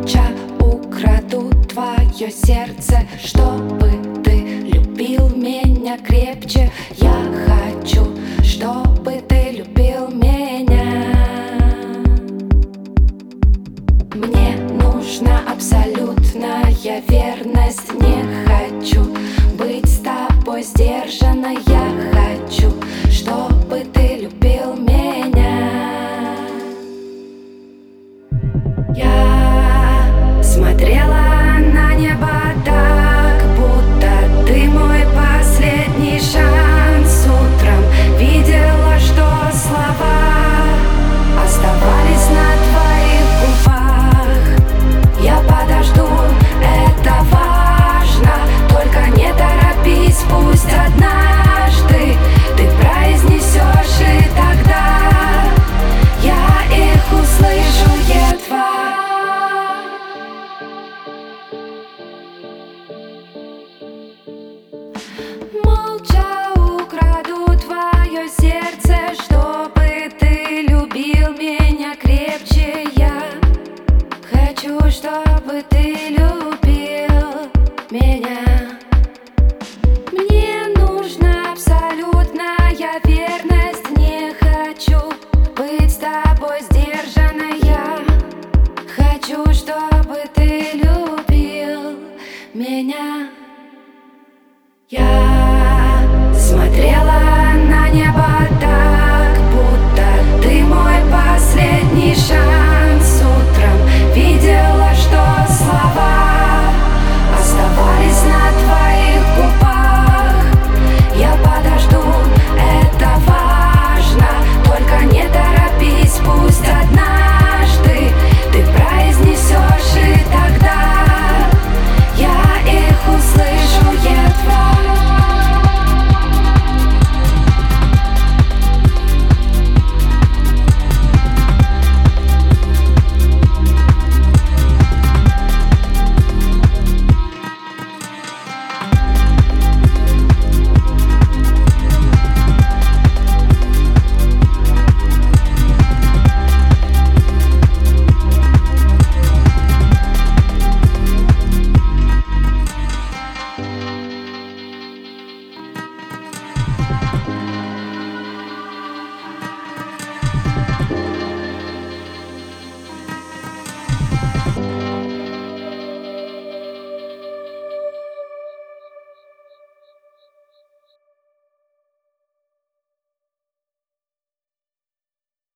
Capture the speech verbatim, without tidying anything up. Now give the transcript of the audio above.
Молча украду твое сердце, чтобы ты любил меня крепче. Я хочу, чтобы ты любил меня. Мне нужна абсолютная верность. Не хочу быть с тобой сдержанной. Я хочу, чтобы ты любил меня. Я смотрела на небо так, будто ты мой последний шанс. Утром видела, что слова оставались на твоих губах. Я подожду, это важно, только не торопись, пусть однажды ты произнесешь, и тогда я их услышу едва. Молча украду твое сердце, чтобы ты любил меня крепче. Я хочу, чтобы ты любил меня. Мне нужна абсолютная верность. Не хочу быть с тобой сдержанной. Я хочу, чтобы ты любил меня.